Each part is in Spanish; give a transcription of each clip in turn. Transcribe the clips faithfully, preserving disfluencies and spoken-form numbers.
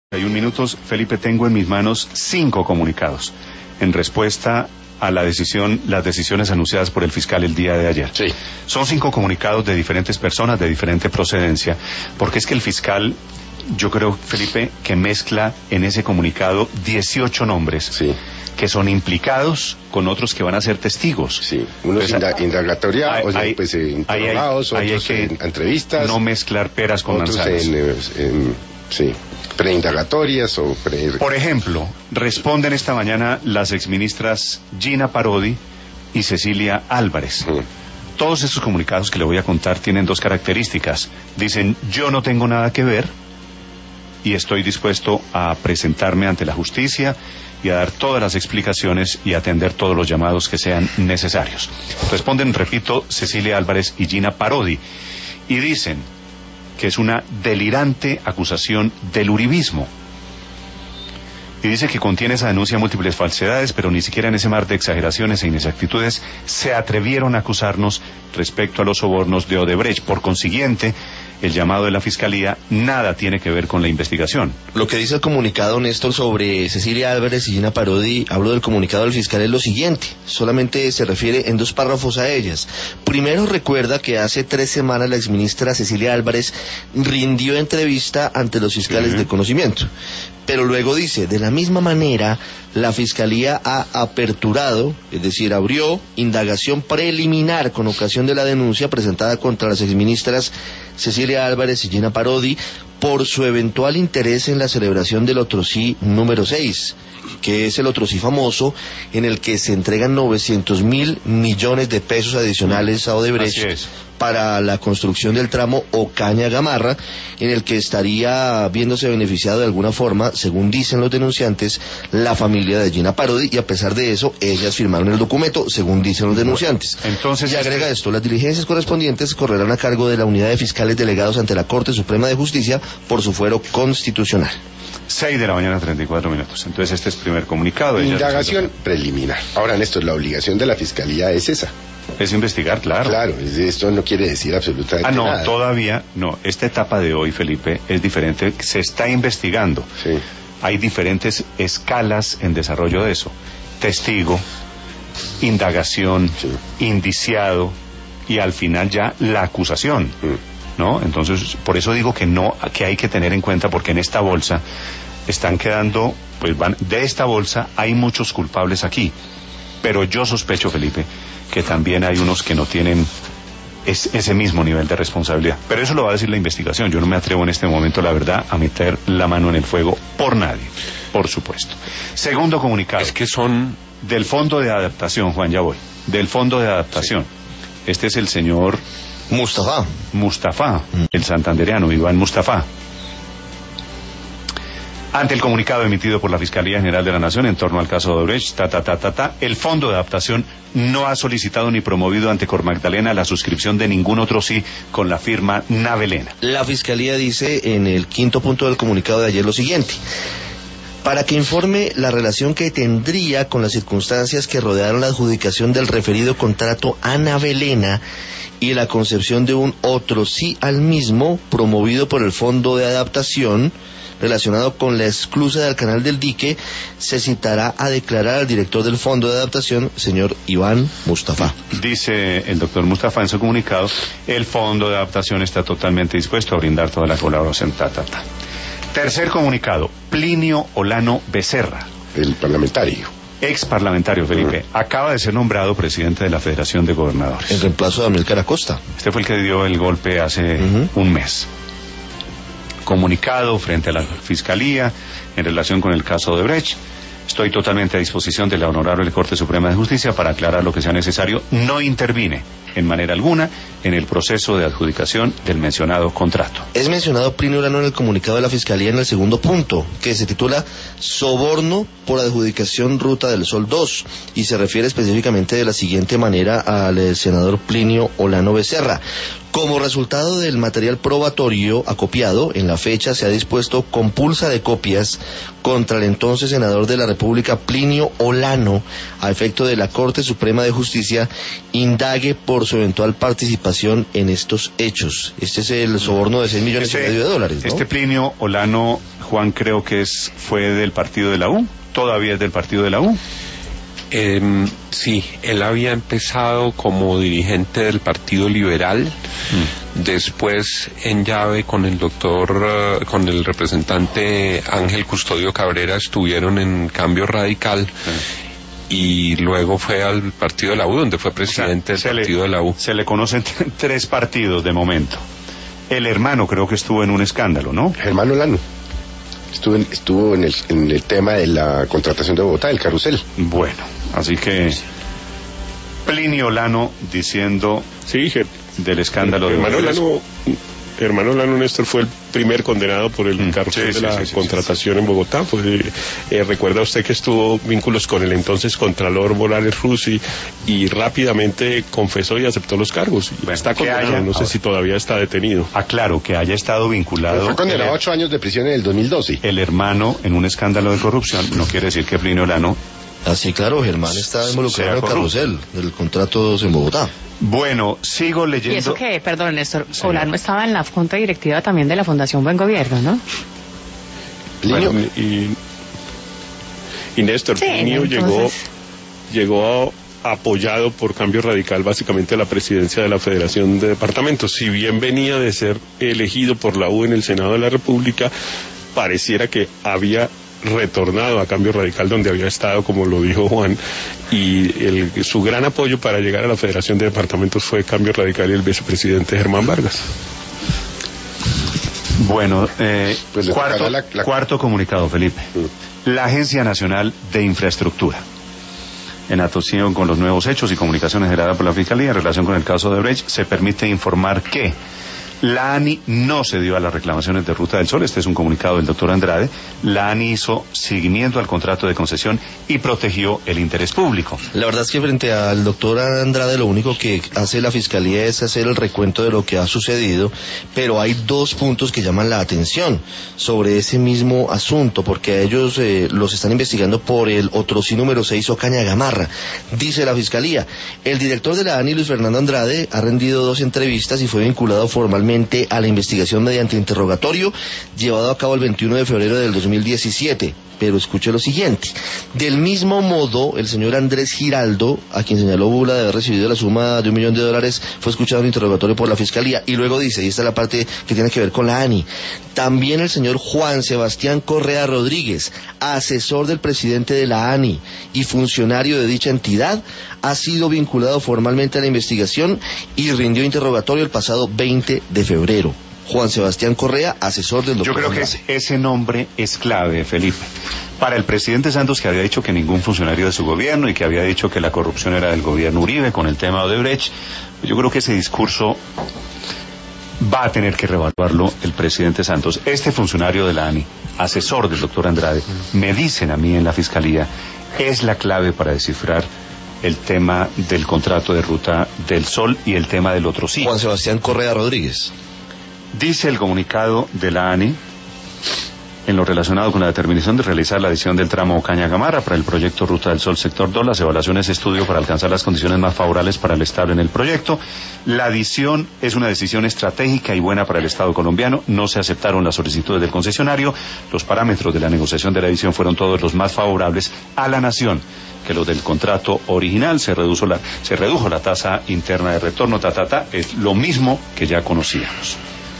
Hay un minutos, Felipe, tengo en mis manos cinco comunicados en respuesta a la decisión, las decisiones anunciadas por el fiscal el día de ayer. Sí. Son cinco comunicados de diferentes personas, de diferente procedencia, porque es que el fiscal, yo creo, Felipe, que mezcla en ese comunicado dieciocho nombres. Sí. Que son implicados con otros que van a ser testigos. Sí, unos pues, inda indagatoriados, o sea, hay, pues eh, interrogados, hay, hay, otros hay en entrevistas. No mezclar peras con otros manzanas. En, en, sí, preindagatorias o pre... Por ejemplo, responden esta mañana las exministras Gina Parodi y Cecilia Álvarez. Uh-huh. Todos estos comunicados que le voy a contar tienen dos características. Dicen, yo no tengo nada que ver y estoy dispuesto a presentarme ante la justicia y a dar todas las explicaciones y atender todos los llamados que sean necesarios. Responden, repito, Cecilia Álvarez y Gina Parodi, y dicen que es una delirante acusación del uribismo. Y dice que contiene esa denuncia múltiples falsedades, pero ni siquiera en ese mar de exageraciones e inexactitudes se atrevieron a acusarnos respecto a los sobornos de Odebrecht. Por consiguiente, el llamado de la Fiscalía nada tiene que ver con la investigación. Lo que dice el comunicado, Néstor, sobre Cecilia Álvarez y Gina Parodi, hablo del comunicado del fiscal, es lo siguiente, solamente se refiere en dos párrafos a ellas. Primero, recuerda que hace tres semanas la exministra Cecilia Álvarez rindió entrevista ante los fiscales uh-huh. de conocimiento. Pero luego dice, de la misma manera, la Fiscalía ha aperturado, es decir, abrió indagación preliminar con ocasión de la denuncia presentada contra las exministras Cecilia Álvarez y Gina Parodi por su eventual interés en la celebración del Otrosí número seis, que es el Otrosí famoso en el que se entregan novecientos mil millones de pesos adicionales a Odebrecht para la construcción del tramo Ocaña-Gamarra, en el que estaría viéndose beneficiado de alguna forma, según dicen los denunciantes, la familia de Gina Parodi, y a pesar de eso, ellas firmaron el documento, según dicen los denunciantes. Entonces, y agrega esto, las diligencias correspondientes correrán a cargo de la unidad de fiscales delegados ante la Corte Suprema de Justicia por su fuero constitucional. seis de la mañana, treinta y cuatro minutos. Entonces este es el primer comunicado. Indagación preliminar. Ahora, Néstor, la obligación de la Fiscalía es esa. Es investigar, claro. Claro, esto no quiere decir absolutamente nada. Ah, no, nada. todavía no. Esta etapa de hoy, Felipe, es diferente. Se está investigando. Sí. Hay diferentes escalas en desarrollo de eso. Testigo, indagación, sí. indiciado y al final ya la acusación. Mm. ¿No? Entonces, por eso digo que no, que hay que tener en cuenta, porque en esta bolsa están quedando, pues van, de esta bolsa hay muchos culpables aquí, pero yo sospecho, Felipe, que también hay unos que no tienen es, ese mismo nivel de responsabilidad. Pero eso lo va a decir la investigación. Yo no me atrevo en este momento, la verdad, a meter la mano en el fuego por nadie, por supuesto. Segundo comunicado. Es que son del Fondo de Adaptación, Juan, ya voy. Del Fondo de Adaptación. Sí. Este es el señor Mustafa. Mustafa, el santandereano, Iván Mustafa. Ante el comunicado emitido por la Fiscalía General de la Nación en torno al caso de Odebrecht, ta, ta, ta, ta, ta, el Fondo de Adaptación no ha solicitado ni promovido ante Cor Magdalena la suscripción de ningún otro sí con la firma Navelena. La Fiscalía dice en el quinto punto del comunicado de ayer lo siguiente: para que informe la relación que tendría con las circunstancias que rodearon la adjudicación del referido contrato a Navelena y la concepción de un otro sí al mismo promovido por el Fondo de Adaptación relacionado con la esclusa del Canal del Dique, se citará a declarar al director del Fondo de Adaptación, señor Iván Mustafa. Dice el doctor Mustafa en su comunicado, el Fondo de Adaptación está totalmente dispuesto a brindar toda la colaboración. Ta, ta, ta. Tercer comunicado, Plinio Olano Becerra. El parlamentario. Ex parlamentario, Felipe, uh-huh. acaba de ser nombrado presidente de la Federación de Gobernadores. En reemplazo de Amílcar Acosta. Este fue el que dio el golpe hace uh-huh. un mes. Comunicado frente a la Fiscalía en relación con el caso de Odebrecht. Estoy totalmente a disposición de la Honorable Corte Suprema de Justicia para aclarar lo que sea necesario. No intervine en manera alguna en el proceso de adjudicación del mencionado contrato. Es mencionado Plinio Olano en el comunicado de la Fiscalía en el segundo punto, que se titula Soborno por adjudicación Ruta del Sol dos, y se refiere específicamente de la siguiente manera al senador Plinio Olano Becerra. Como resultado del material probatorio acopiado, en la fecha se ha dispuesto compulsa de copias contra el entonces senador de la República Plinio Olano, a efecto de la Corte Suprema de Justicia indague por su eventual participación en estos hechos. Este es el soborno de seis millones este, y medio de dólares, ¿no? Este Plinio Olano, Juan, creo que es fue del partido de la U, todavía es del partido de la U. Eh, sí, él había empezado como dirigente del Partido Liberal, mm. después en llave con el doctor, uh, con el representante Ángel Custodio Cabrera estuvieron en Cambio Radical, mm. y luego fue al Partido de la U, donde fue presidente, o sea, del Partido le, de la U. Se le conocen tres partidos de momento. El hermano creo que estuvo en un escándalo, ¿no? Germán Olano. Estuvo, en, estuvo en, el, en el tema de la contratación de Bogotá, el carrusel. Bueno, así que Plinio Olano diciendo sí, del escándalo de hermano Olano, hermano Olano Néstor fue el primer condenado por el mm, carrusel sí, de la sí, sí, contratación sí, sí. en Bogotá. Pues, eh, recuerda usted que estuvo vínculos con el entonces Contralor Morales Rusi y rápidamente confesó y aceptó los cargos. Bueno, está condenado, haya, no sé ahora, si todavía está detenido. Aclaro, que haya estado vinculado. Pero fue condenado a ocho años de prisión en el dos mil doce. El hermano en un escándalo de corrupción, no quiere decir que Plinio Olano. Así, claro, Germán está involucrado en el carrusel del contrato en Bogotá. Bueno, sigo leyendo. Y eso que, perdón, Néstor, sí. Olano estaba en la junta directiva también de la Fundación Buen Gobierno, ¿no? Plinio bueno, y, y Néstor, sí, Plinio entonces... llegó, llegó a, apoyado por Cambio Radical básicamente a la presidencia de la Federación de Departamentos. Si bien venía de ser elegido por la U en el Senado de la República, pareciera que había retornado a Cambio Radical, donde había estado, como lo dijo Juan, y el, su gran apoyo para llegar a la Federación de Departamentos fue Cambio Radical y el vicepresidente Germán Vargas. Bueno, eh, pues cuarto, la, la... cuarto comunicado, Felipe. Mm. La Agencia Nacional de Infraestructura, en atención con los nuevos hechos y comunicaciones generadas por la Fiscalía en relación con el caso de Brecht, se permite informar que la ANI no se dio a las reclamaciones de Ruta del Sol. Este es un comunicado del doctor Andrade. La ANI hizo seguimiento al contrato de concesión y protegió el interés público. La verdad es que frente al doctor Andrade lo único que hace la Fiscalía es hacer el recuento de lo que ha sucedido, pero hay dos puntos que llaman la atención sobre ese mismo asunto, porque ellos eh, los están investigando por el Otrosí número seis Ocaña Gamarra. Dice la Fiscalía, el director de la ANI, Luis Fernando Andrade, ha rendido dos entrevistas y fue vinculado formalmente a la investigación mediante interrogatorio llevado a cabo el veintiuno de febrero del dos mil diecisiete. Pero escuche lo siguiente. Del mismo modo, el señor Andrés Giraldo, a quien señaló Bula de haber recibido la suma de un millón de dólares, fue escuchado en interrogatorio por la Fiscalía. Y luego dice, y esta es la parte que tiene que ver con la ANI, también el señor Juan Sebastián Correa Rodríguez, asesor del presidente de la ANI y funcionario de dicha entidad, ha sido vinculado formalmente a la investigación y rindió interrogatorio el pasado veinte de febrero. Juan Sebastián Correa, asesor del doctor Yo creo Andrade. que ese nombre es clave, Felipe. Para el presidente Santos, que había dicho que ningún funcionario de su gobierno y que había dicho que la corrupción era del gobierno Uribe con el tema de Odebrecht, yo creo que ese discurso va a tener que reevaluarlo el presidente Santos. Este funcionario de la ANI, asesor del doctor Andrade, me dicen a mí en la Fiscalía, es la clave para descifrar el tema del contrato de Ruta del Sol y el tema del otro sí. Juan Sebastián Correa Rodríguez. Dice el comunicado de la ANI, en lo relacionado con la determinación de realizar la adición del tramo Ocaña Gamarra para el proyecto Ruta del Sol Sector dos, las evaluaciones de estudio para alcanzar las condiciones más favorables para el Estado en el proyecto. La adición es una decisión estratégica y buena para el Estado colombiano. No se aceptaron las solicitudes del concesionario. Los parámetros de la negociación de la adición fueron todos los más favorables a la nación que los del contrato original. Se redujo la, se redujo la tasa interna de retorno, ta, ta, ta, es lo mismo que ya conocíamos.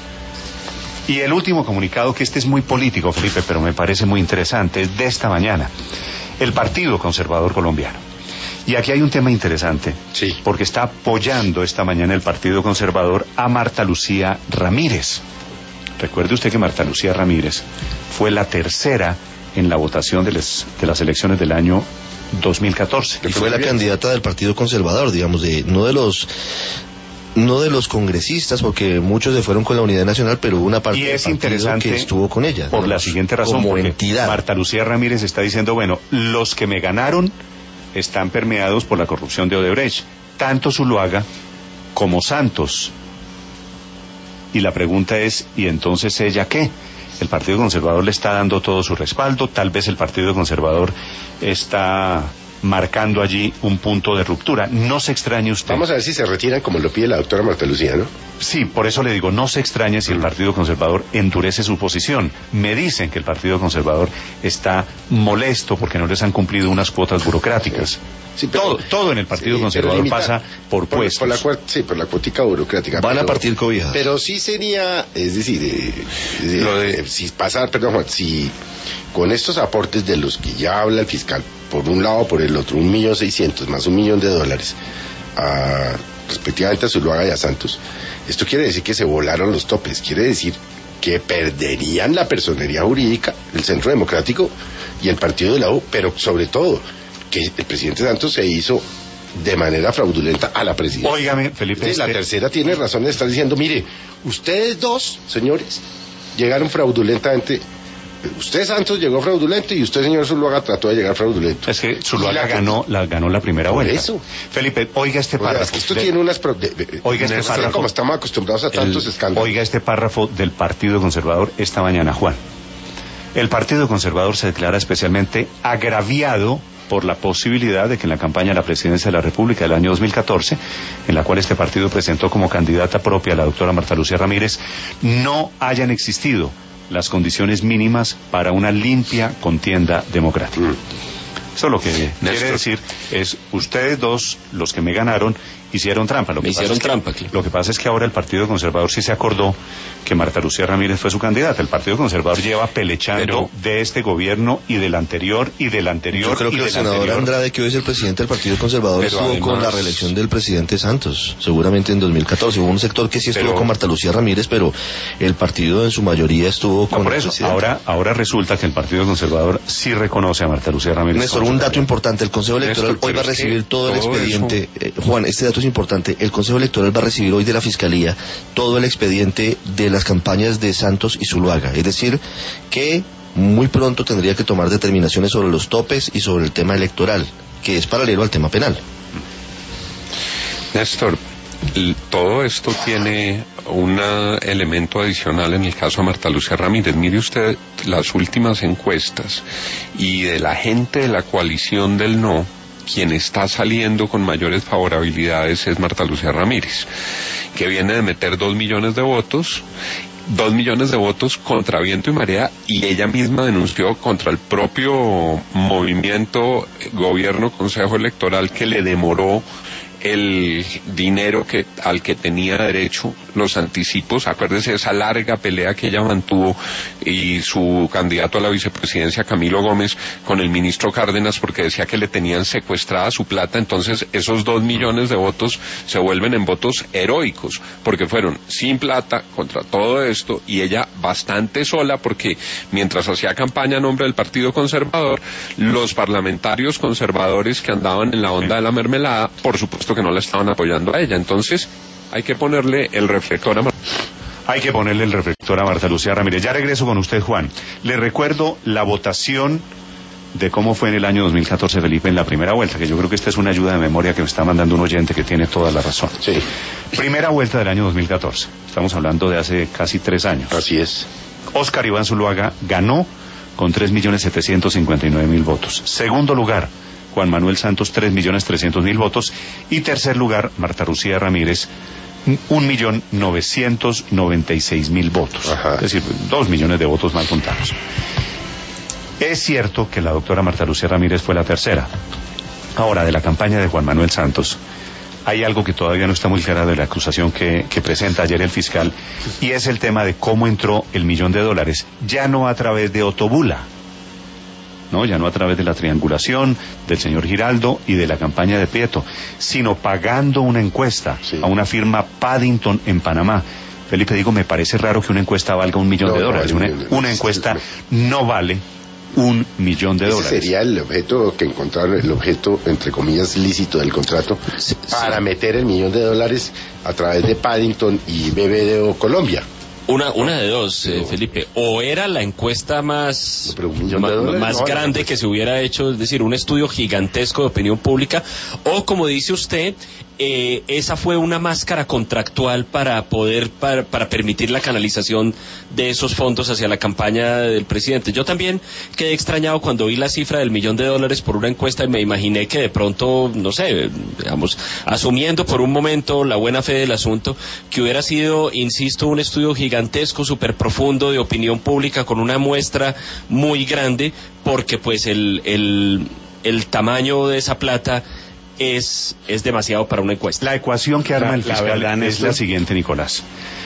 Y el último comunicado, que este es muy político, Felipe, pero me parece muy interesante, es de esta mañana. El Partido Conservador Colombiano. Y aquí hay un tema interesante, sí, porque está apoyando esta mañana el Partido Conservador a Marta Lucía Ramírez. Recuerde usted que Marta Lucía Ramírez fue la tercera en la votación de, les, de las elecciones del año dos mil catorce. Y fue la candidata del Partido Conservador, digamos, de no de los... no de los congresistas, porque muchos se fueron con la Unidad Nacional, pero hubo una parte y es del interesante que estuvo con ella. Por la siguiente razón, como porque entidad. Marta Lucía Ramírez está diciendo, bueno, los que me ganaron están permeados por la corrupción de Odebrecht, tanto Zuluaga como Santos. Y la pregunta es, ¿y entonces ella qué? El Partido Conservador le está dando todo su respaldo, tal vez el Partido Conservador está marcando allí un punto de ruptura. No se extrañe usted. Vamos a ver si se retiran como lo pide la doctora Marta Lucía, ¿no? Sí, por eso le digo, no se extrañe si el Partido Conservador endurece su posición. Me dicen que el Partido Conservador está molesto porque no les han cumplido unas cuotas burocráticas. Sí, pero, todo, todo en el Partido sí, Conservador limita, pasa por, por puestos. Por la, por la, sí, por la cuotica burocrática. Van pero, a partir cobijas. Pero sí sería, es decir, eh, eh, Lo de... eh, si pasa, perdón, Juan, si con estos aportes de los que ya habla el fiscal, por un lado, por el otro, un millón seiscientos más un millón de dólares, a, respectivamente a Zuluaga y a Santos, esto quiere decir que se volaron los topes, quiere decir que perderían la personería jurídica, el Centro Democrático y el partido de la U, pero sobre todo que el presidente Santos se hizo de manera fraudulenta a la presidencia. Óigame, Felipe. Sí, este... La tercera tiene razón de estar diciendo, mire, ustedes dos, señores, llegaron fraudulentamente. Usted, Santos, llegó fraudulento y usted, señor Zuluaga, trató de llegar fraudulento. Es que Zuluaga ganó la, ganó la primera Por vuelta. eso. Felipe, oiga este Oiga, párrafo. es que esto de... tiene unas... Pro... De, de, oiga este párrafo. Como estamos acostumbrados a tantos el... escándalos. Oiga este párrafo del Partido Conservador esta mañana, Juan. El Partido Conservador se declara especialmente agraviado por la posibilidad de que en la campaña de la presidencia de la República del año dos mil catorce, en la cual este partido presentó como candidata propia a la doctora Marta Lucía Ramírez, no hayan existido las condiciones mínimas para una limpia contienda democrática. Mm. Eso lo que Néstor. quiere decir es, ustedes dos, los que me ganaron, hicieron trampa. Lo que, hicieron es que, trampa claro. lo que pasa es que ahora el Partido Conservador sí se acordó que Marta Lucía Ramírez fue su candidata. El Partido Conservador lleva pelechando Pero, de este gobierno y del anterior y del anterior. Yo creo y que el senador anterior. Andrade, que hoy es el presidente del Partido Conservador, Pero estuvo además, con la reelección del presidente Santos, seguramente en dos mil catorce. Hubo un sector que sí estuvo Pero, con Marta Lucía Ramírez, pero el partido en su mayoría estuvo con... No, por eso, ahora, ahora resulta que el Partido Conservador sí reconoce a Marta Lucía Ramírez. Néstor, un dato importante, el Consejo Electoral Néstor, hoy va a recibir todo, todo el expediente. Eh, Juan, este dato es importante. El Consejo Electoral va a recibir hoy de la Fiscalía todo el expediente de las campañas de Santos y Zuluaga. Es decir, que muy pronto tendría que tomar determinaciones sobre los topes y sobre el tema electoral, que es paralelo al tema penal. Néstor, todo esto tiene un elemento adicional en el caso de Marta Lucía Ramírez. Mire usted las últimas encuestas y de la gente de la coalición del no, quien está saliendo con mayores favorabilidades es Marta Lucía Ramírez, que viene de meter dos millones de votos, dos millones de votos contra viento y marea, y ella misma denunció contra el propio movimiento, gobierno, consejo electoral, que le demoró el dinero que al que tenía derecho, los anticipos. Acuérdese de esa larga pelea que ella mantuvo y su candidato a la vicepresidencia, Camilo Gómez, con el ministro Cárdenas, porque decía que le tenían secuestrada su plata. Entonces esos dos millones de votos se vuelven en votos heroicos, porque fueron sin plata contra todo esto, y ella bastante sola, porque mientras hacía campaña a nombre del Partido Conservador, los parlamentarios conservadores que andaban en la onda de la mermelada, por supuesto que no la estaban apoyando a ella. Entonces hay que ponerle el reflector a Marta. Hay que ponerle el reflector a Marta Lucía Ramírez. Ya regreso con usted, Juan. Le recuerdo la votación de cómo fue en el año dos mil catorce, Felipe, en la primera vuelta, que yo creo que esta es una ayuda de memoria que me está mandando un oyente que tiene toda la razón. Sí. Primera vuelta del año dos mil catorce. Estamos hablando de hace casi tres años. Así es. Óscar Iván Zuluaga ganó con tres millones setecientos cincuenta y nueve mil votos. Segundo lugar, Juan Manuel Santos, tres millones trescientos mil votos. Y tercer lugar, Marta Lucía Ramírez, un millón novecientos noventa y seis mil votos. Ajá. Es decir, dos millones de votos mal contados. Es cierto que la doctora Marta Lucía Ramírez fue la tercera. Ahora, de la campaña de Juan Manuel Santos, hay algo que todavía no está muy claro de la acusación que, que presenta ayer el fiscal, y es el tema de cómo entró el millón de dólares, ya no a través de Otobula, no, ya no a través de la triangulación del señor Giraldo y de la campaña de Prieto, sino pagando una encuesta sí. a una firma Paddington en Panamá. Felipe, digo, me parece raro que una encuesta valga un millón no, de dólares. No, una, una encuesta no vale un millón de Ese dólares. Sería el objeto que encontraron, el objeto, entre comillas, lícito del contrato, sí, para sí. meter el millón de dólares a través de Paddington y B B D O Colombia. Una, una de dos, eh, Felipe. O era la encuesta más, ma, más grande que se hubiera hecho, es decir, un estudio gigantesco de opinión pública, o como dice usted, eh, esa fue una máscara contractual para poder, para, para permitir la canalización de esos fondos hacia la campaña del presidente. Yo también quedé extrañado cuando vi la cifra del millón de dólares por una encuesta y me imaginé que de pronto, no sé, digamos, asumiendo por un momento la buena fe del asunto, que hubiera sido, insisto, un estudio gigantesco, súper profundo de opinión pública con una muestra muy grande, porque pues el, el, el tamaño de esa plata es, es demasiado para una encuesta. La ecuación que arma la, el fiscal la verdad, es la siguiente, Nicolás.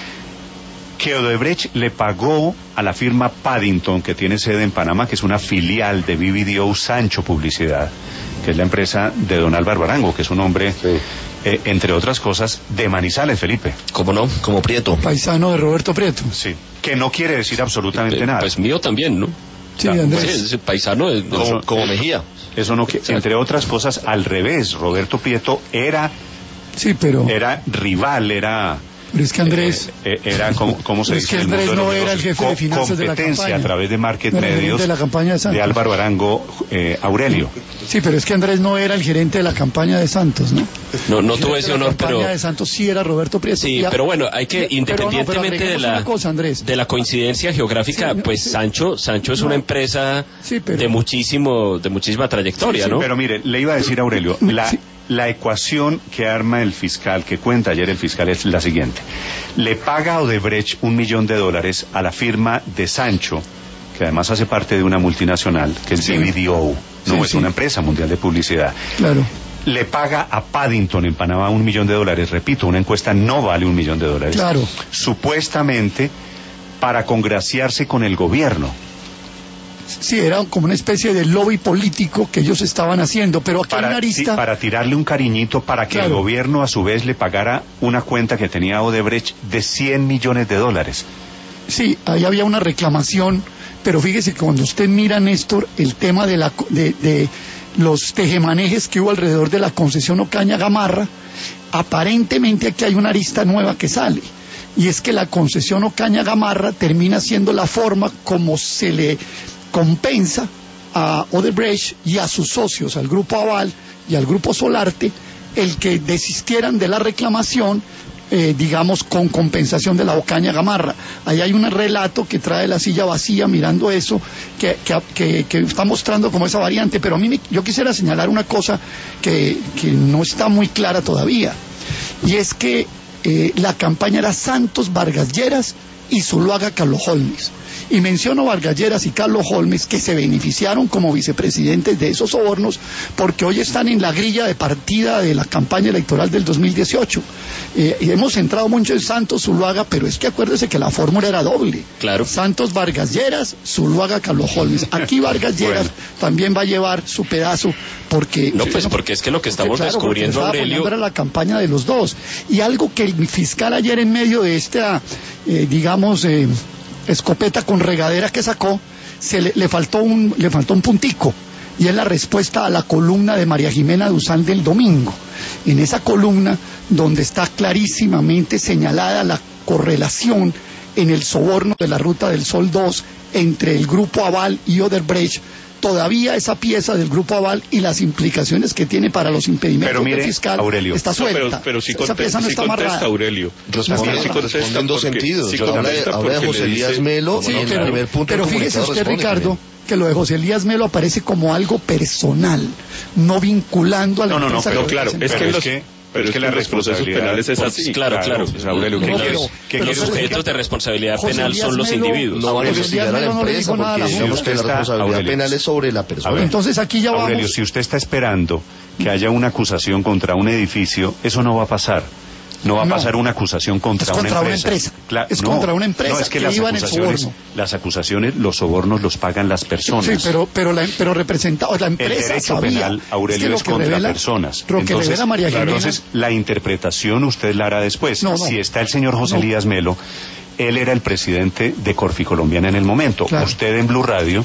Que Odebrecht le pagó a la firma Paddington, que tiene sede en Panamá, que es una filial de B B D O Sancho Publicidad, que es la empresa de don Álvaro Arango, que es un hombre, sí. eh, entre otras cosas, de Manizales, Felipe. ¿Cómo no? Como Prieto. Paisano de Roberto Prieto. Sí, que no quiere decir absolutamente eh, nada. Pues mío también, ¿no? Sí, Andrés. Sí, paisano de, de, como, como Mejía. Eso no, que, entre otras cosas, al revés, Roberto Prieto era, sí, pero era rival, era... Pero es que Andrés... Eh, eh, era, como, ¿cómo se es dice? que Andrés no era el jefe de finanzas de la campaña. A través de Market no Medios de, la campaña de, de Álvaro Arango, eh, Aurelio. Sí, pero es que Andrés no era el gerente de la campaña de Santos, ¿no? No, no tuve ese honor, pero... La campaña de Santos sí era Roberto Prieto. Sí, ya, pero bueno, hay que, independientemente pero no, pero de la cosa, de la coincidencia geográfica, sí, no, pues sí, Sancho Sancho es no, una empresa sí, pero, de muchísimo de muchísima trayectoria, sí, sí, ¿no? Pero mire, le iba a decir a Aurelio, la... Sí. La ecuación que arma el fiscal, que cuenta ayer el fiscal, es la siguiente. Le paga a Odebrecht un millón de dólares a la firma de Sancho, que además hace parte de una multinacional, que es sí. B B D O, no sí, es sí. una empresa mundial de publicidad. Claro. Le paga a Paddington en Panamá un millón de dólares. Repito, una encuesta no vale un millón de dólares. Claro. Supuestamente para congraciarse con el gobierno. Sí, era como una especie de lobby político que ellos estaban haciendo, pero aquí para, hay una arista... Sí, para tirarle un cariñito para que claro. el gobierno a su vez le pagara una cuenta que tenía Odebrecht de cien millones de dólares. Sí, ahí había una reclamación, pero fíjese que cuando usted mira, Néstor, el tema de, la, de, de los tejemanejes que hubo alrededor de la concesión Ocaña Gamarra, aparentemente aquí hay una arista nueva que sale, y es que la concesión Ocaña Gamarra termina siendo la forma como se le compensa a Odebrecht y a sus socios, al Grupo Aval y al Grupo Solarte, el que desistieran de la reclamación, eh, digamos, con compensación de la Ocaña Gamarra. Ahí hay un relato que trae la silla vacía mirando eso, que, que, que, que está mostrando como esa variante, pero a mí me, yo quisiera señalar una cosa que, que no está muy clara todavía, y es que eh, la campaña era Santos, Vargas Lleras y Zuluaga, Carlos Holmes. Y menciono Vargas Lleras y Carlos Holmes, que se beneficiaron como vicepresidentes de esos sobornos, porque hoy están en la grilla de partida de la campaña electoral del dos mil dieciocho. Eh, y hemos centrado mucho en Santos, Zuluaga, pero es que acuérdese que la fórmula era doble. Claro. Santos, Vargas Lleras, Zuluaga, Carlos Holmes. Aquí Vargas Lleras bueno. también va a llevar su pedazo, porque... No, pues porque es que lo que estamos porque, claro, descubriendo, Aurelio... era la campaña de los dos. Y algo que el fiscal ayer en medio de esta, eh, digamos... Eh, escopeta con regadera que sacó, se le, le faltó un le faltó un puntico, y es la respuesta a la columna de María Jimena Duzán del domingo. En esa columna, donde está clarísimamente señalada la correlación en el soborno de la Ruta del Sol dos entre el Grupo Aval y Odebrecht, todavía esa pieza del Grupo Aval y las implicaciones que tiene para los impedimentos mire, del fiscal Aurelio, está suelta. No, pero, pero si esa contesta, pieza no si está contesta amarrada. Aurelio. Responde, si contesta en dos porque, sentidos. Si habla de, habla de José Elías Melo, sí, y en pero, el primer punto pero fíjese usted, Ricardo, también. que lo de José Elías Melo aparece como algo personal, no vinculando a la no, no, no, pero claro, es que, los, que pero es que, que los procesos penales es así. Claro, claro. Pues, Aurelio, ¿qué no, quieres? pero, ¿Qué pero quieres los sujetos de responsabilidad José penal son los Melo, individuos. No van a investigar a la no empresa no porque digamos que la responsabilidad Aurelio, penal es sobre la persona. Entonces aquí ya vamos. Aurelio, si usted está esperando que haya una acusación contra un edificio, eso no va a pasar. No va a pasar no. una acusación contra, es contra una empresa. Una empresa. Claro, es no, contra una empresa no, es que, que las iba en el soborno. Las acusaciones, los sobornos los pagan las personas. Sí, pero pero la, pero representa, o la empresa el derecho sabía, penal, Aurelio, es, es contra revela, personas. Lo que entonces, María claro, Jimena, entonces, la interpretación usted la hará después. No, no, si está el señor José no. Elías Melo, él era el presidente de Corfi Colombiana en el momento. Claro. Usted en Blue Radio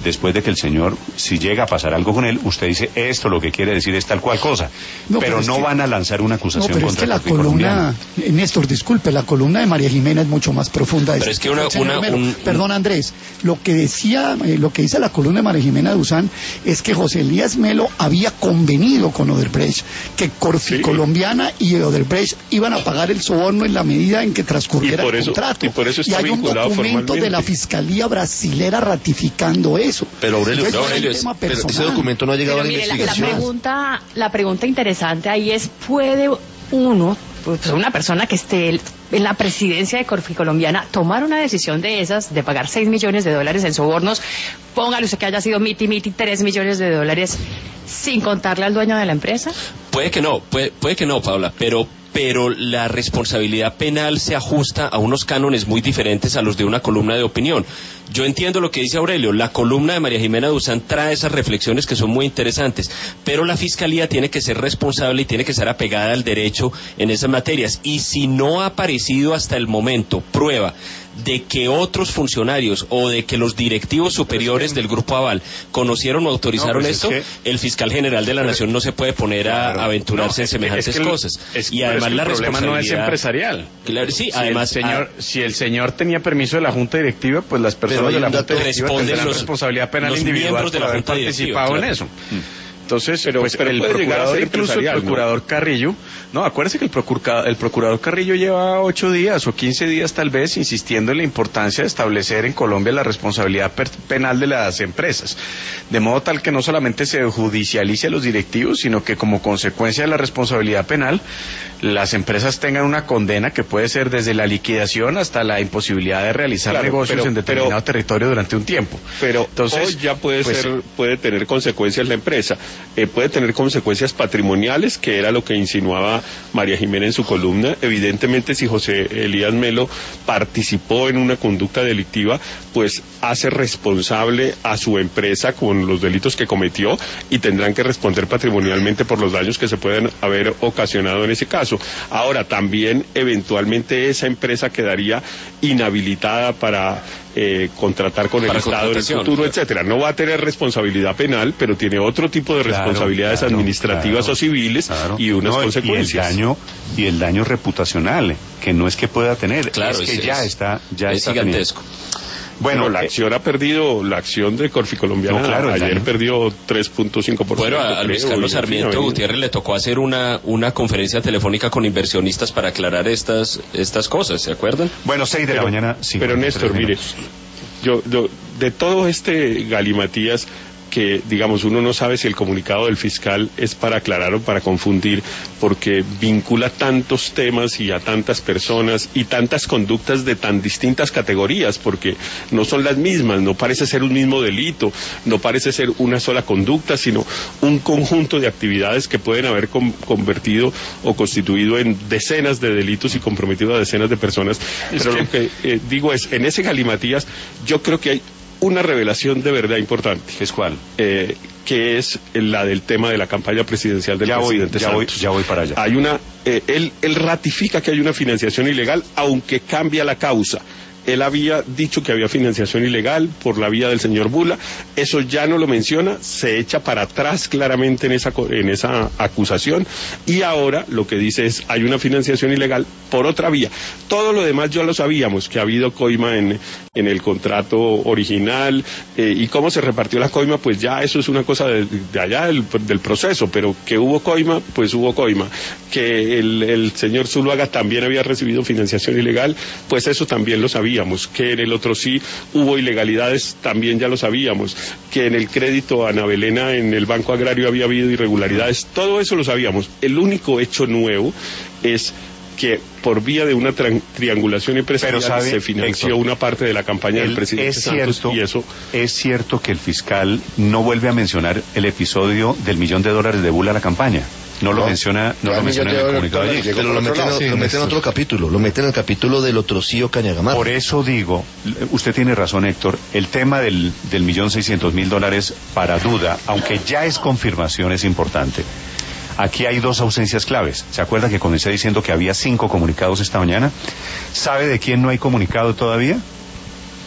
después de que el señor, si llega a pasar algo con él, usted dice, esto lo que quiere decir es tal cual cosa. No, pero, pero no que, van a lanzar una acusación no, pero contra es que la columna, Néstor, disculpe, la columna de María Jimena es mucho más profunda. Pero es que una... una un, Perdón, Andrés, lo que decía, eh, lo que dice la columna de María Jimena Duzán es que José Elías Melo había convenido con Odebrecht que Corficolombiana sí. y Odebrecht iban a pagar el soborno en la medida en que transcurriera el eso, contrato. Y, por eso está y hay un documento de la Fiscalía brasilera ratificando eso. Pero Aurelio, no, Aurelio es, pero ese documento no ha llegado pero a la mire, investigación. La, la, pregunta, la pregunta interesante ahí es, ¿puede uno, pues una persona que esté en la presidencia de Corficolombiana, tomar una decisión de esas, de pagar seis millones de dólares en sobornos, póngale usted que haya sido miti miti tres millones de dólares, sin contarle al dueño de la empresa? Puede que no, puede, puede que no, Paula, pero pero la responsabilidad penal se ajusta a unos cánones muy diferentes a los de una columna de opinión. Yo entiendo lo que dice Aurelio, la columna de María Jimena Duzán trae esas reflexiones que son muy interesantes, pero la Fiscalía tiene que ser responsable y tiene que ser apegada al derecho en esas materias, y si no ha aparecido hasta el momento prueba de que otros funcionarios o de que los directivos superiores es que, del Grupo Aval conocieron o autorizaron no, pues esto, es que, el fiscal general de la Nación no se puede poner a, a aventurarse no, en semejantes es que, cosas. Es, y además el la problema no es empresarial. Claro, sí, si además el señor, a, si el señor tenía permiso de la Junta Directiva, pues las personas de la Junta Directiva tendrán los, responsabilidad penal los individual por haber participado claro. en eso. Mm. Entonces, pero, pues pero el procurador, incluso el procurador ¿no? Carrillo, no, acuérdese que el procurador, el procurador Carrillo lleva ocho días o quince días tal vez insistiendo en la importancia de establecer en Colombia la responsabilidad penal de las empresas, de modo tal que no solamente se judicialice a los directivos, sino que como consecuencia de la responsabilidad penal, las empresas tengan una condena que puede ser desde la liquidación hasta la imposibilidad de realizar claro, negocios pero, en determinado pero, territorio durante un tiempo. Pero entonces hoy ya puede pues, ser, puede tener consecuencias la empresa. Eh, puede tener consecuencias patrimoniales, que era lo que insinuaba María Jimena en su columna. Evidentemente, si José Elías Melo participó en una conducta delictiva, pues hace responsable a su empresa con los delitos que cometió y tendrán que responder patrimonialmente por los daños que se pueden haber ocasionado en ese caso. Ahora, también eventualmente esa empresa quedaría inhabilitada para eh, contratar con para el Estado en el futuro, claro. etcétera. No va a tener responsabilidad penal, pero tiene otro tipo de claro, responsabilidades claro, administrativas claro, o civiles claro. y unas no, consecuencias. Y el daño y el daño reputacional que no es que pueda tener, claro, es que es, ya está ya es está gigantesco. Teniendo. Bueno, bueno, la acción eh, ha perdido, la acción de Corficolombiana no, claro, ayer perdió tres punto cinco por ciento. Bueno, a, a Luis Carlos Sarmiento Gutiérrez le tocó hacer una una conferencia telefónica con inversionistas para aclarar estas estas cosas, ¿se acuerdan? Bueno, seis de pero, la mañana. Pero Néstor, mire, yo, yo de todo este galimatías que, digamos, uno no sabe si el comunicado del fiscal es para aclarar o para confundir, porque vincula tantos temas y a tantas personas y tantas conductas de tan distintas categorías, porque no son las mismas, no parece ser un mismo delito, no parece ser una sola conducta, sino un conjunto de actividades que pueden haber com- convertido o constituido en decenas de delitos y comprometido a decenas de personas. Es Pero que... lo que eh, digo es, en ese galimatías, yo creo que hay una revelación de verdad importante. ¿Es cuál? Eh, que es la del tema de la campaña presidencial del ya presidente voy, ya Santos. Voy, ya voy para allá. Hay una, eh, él, él ratifica que hay una financiación ilegal, aunque cambia la causa. Él había dicho que había financiación ilegal por la vía del señor Bula, eso ya no lo menciona, se echa para atrás claramente en esa, en esa acusación, y ahora lo que dice es, hay una financiación ilegal por otra vía. Todo lo demás ya lo sabíamos, que ha habido coima en, en el contrato original, eh, y cómo se repartió la coima, pues ya eso es una cosa de, de allá del, del proceso, pero que hubo coima, pues hubo coima. Que el, el señor Zuluaga también había recibido financiación ilegal, pues eso también lo sabíamos. Que en el otro sí hubo ilegalidades, también ya lo sabíamos, que en el crédito a Ana Belena en el Banco Agrario había habido irregularidades, todo eso lo sabíamos. El único hecho nuevo es que por vía de una tri- triangulación empresarial sabe, se financió Héctor, una parte de la campaña del presidente es Santos, cierto, y eso... Es cierto que el fiscal no vuelve a mencionar el episodio del millón de dólares de Bula a la campaña. No, no lo menciona, no lo menciona en el comunicado allí. Pero lo mete, sí, lo mete en otro capítulo, lo mete en el capítulo del Otrocío Cañagamar. Por eso digo, usted tiene razón, Héctor, el tema del, del millón seiscientos mil dólares para duda, aunque ya es confirmación, es importante. Aquí hay dos ausencias claves. ¿Se acuerda que comencé diciendo que había cinco comunicados esta mañana? ¿Sabe de quién no hay comunicado todavía?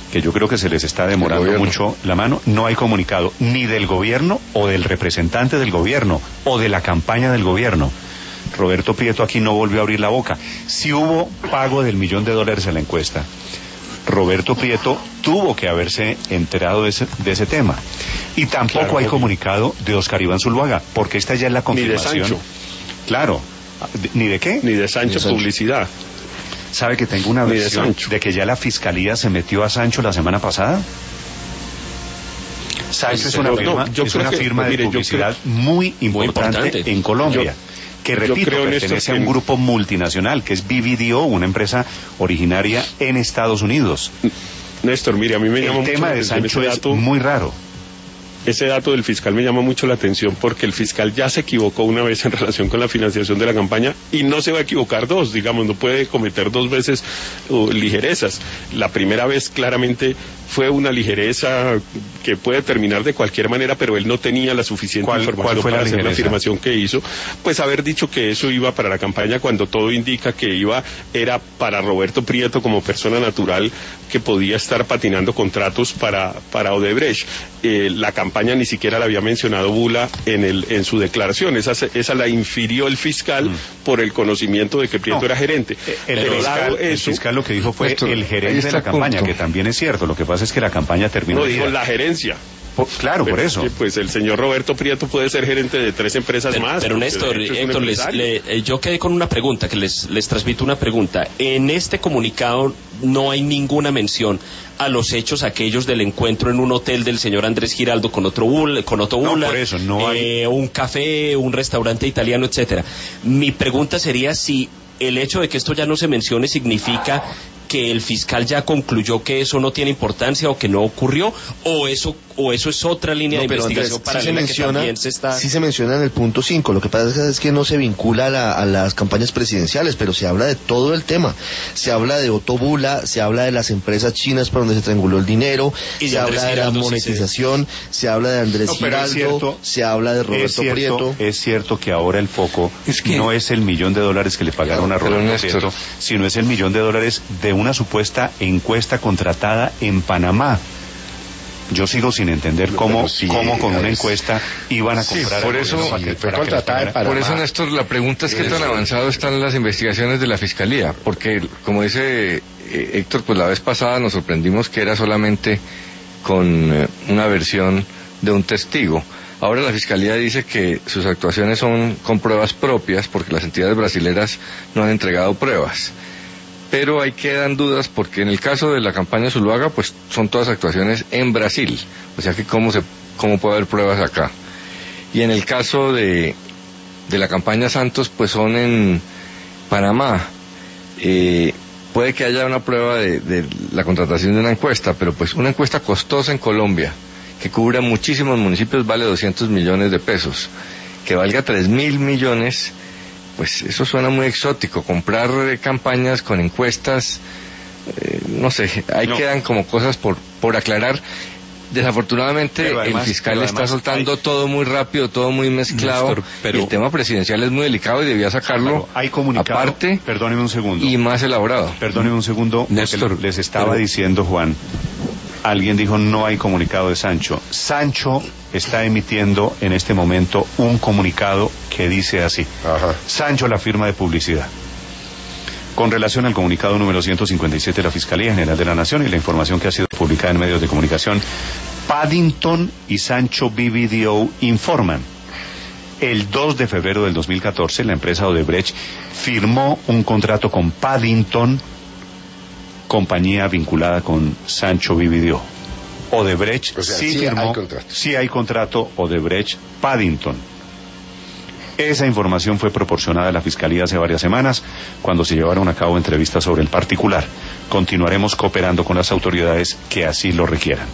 que yo creo que se les está demorando mucho la mano. No hay comunicado ni del gobierno o del representante del gobierno o de la campaña del gobierno. Roberto Prieto aquí no volvió a abrir la boca. Si hubo pago del millón de dólares en la encuesta, Roberto Prieto tuvo que haberse enterado de ese, de ese tema. Y tampoco claro, hay comunicado de Oscar Iván Zuluaga, porque esta ya es la confirmación. Ni de Sancho. Claro. ¿Ni de qué? Ni de Sancho, ni de Sancho. Publicidad. ¿Sabe que tengo una versión de, de que ya la fiscalía se metió a Sancho la semana pasada? Sancho pues, es una firma, no, es una firma que, de mire, publicidad creo, muy, importante muy importante en Colombia. Yo, que repito, creo, pertenece Néstor, a un grupo multinacional que es B B D O, una empresa originaria en Estados Unidos. Néstor, mire, a mí me llama mucho el tema de Sancho es dato, muy raro. Ese dato del fiscal me llama mucho la atención porque el fiscal ya se equivocó una vez en relación con la financiación de la campaña y no se va a equivocar dos, digamos, no puede cometer dos veces uh, ligerezas. La primera vez claramente fue una ligereza que puede terminar de cualquier manera, pero él no tenía la suficiente ¿Cuál, información ¿cuál fue para la hacer ligereza? La afirmación que hizo. Pues haber dicho que eso iba para la campaña cuando todo indica que iba, era para Roberto Prieto como persona natural que podía estar patinando contratos para, para Odebrecht. Eh, la campaña ni siquiera la había mencionado Bula en el en su declaración, esa, esa la infirió el fiscal mm. por el conocimiento de que Prieto no, era gerente. El, el, fiscal, eso, el fiscal lo que dijo fue esto, el gerente de la campaña, punto. Que también es cierto, lo que pasa es que la campaña terminó. No, dijo la gerencia. Por, claro, pero por eso. Que, pues el señor Roberto Prieto puede ser gerente de tres empresas pero, más. Pero Néstor, Héctor, les, le, yo quedé con una pregunta, que les, les transmito una pregunta. En este comunicado no hay ninguna mención a los hechos aquellos del encuentro en un hotel del señor Andrés Giraldo con otro Bula, con otro Bula, no, por eso, no hay... eh, un café, un restaurante italiano, etcétera. Mi pregunta sería si el hecho de que esto ya no se mencione significa que el fiscal ya concluyó que eso no tiene importancia o que no ocurrió, o eso o eso es otra línea no, de investigación para sí que también se está... Sí se menciona en el punto cinco, lo que pasa es que no se vincula a, la, a las campañas presidenciales, pero se habla de todo el tema. Se habla de Otto Bula, se habla de las empresas chinas para donde se trianguló el dinero, y se habla de la monetización, sí se... se habla de Andrés no, Giraldo, cierto, se habla de Roberto es cierto, Prieto. Es cierto que ahora el foco es que... no es el millón de dólares que le pagaron a Roberto Prieto, sino es el millón de dólares de una supuesta encuesta contratada en Panamá. Yo sigo sin entender cómo, sí, cómo con una encuesta iban a comprar. Sí, por eso, para que, fue para contratada que por eso, Néstor, la pregunta es qué tan avanzado están las investigaciones de la Fiscalía, porque, como dice eh, Héctor, pues la vez pasada nos sorprendimos que era solamente con eh, una versión de un testigo. Ahora la Fiscalía dice que sus actuaciones son con pruebas propias, porque las entidades brasileras no han entregado pruebas. Pero ahí quedan dudas porque en el caso de la campaña Zuluaga pues son todas actuaciones en Brasil, o sea que cómo se cómo puede haber pruebas acá. Y en el caso de de la campaña Santos pues son en Panamá. Eh, puede que haya una prueba de, de la contratación de una encuesta, pero pues una encuesta costosa en Colombia que cubra muchísimos municipios vale doscientos millones de pesos, que valga tres mil millones. Pues eso suena muy exótico, comprar eh, campañas con encuestas, eh, no sé, ahí no. quedan como cosas por, por aclarar. Desafortunadamente además, el fiscal está soltando hay... todo muy rápido, todo muy mezclado. Néstor, pero... El tema presidencial es muy delicado y debía sacarlo claro, hay comunicado, aparte perdóneme un segundo, y más elaborado. Perdóneme un segundo, Néstor, les estaba pero... diciendo Juan, alguien dijo no hay comunicado de Sancho. Sancho está emitiendo en este momento un comunicado que dice así. Ajá. Sancho, la firma de publicidad. Con relación al comunicado número ciento cincuenta y siete de la Fiscalía General de la Nación y la información que ha sido publicada en medios de comunicación, Paddington y Sancho B B D O informan. El dos de febrero del dos mil catorce, la empresa Odebrecht firmó un contrato con Paddington, compañía vinculada con Sancho B B D O. Odebrecht o sea, sí, sí firmó, hay sí hay contrato Odebrecht-Paddington. Esa información fue proporcionada a la Fiscalía hace varias semanas, cuando se llevaron a cabo entrevistas sobre el particular. Continuaremos cooperando con las autoridades que así lo requieran.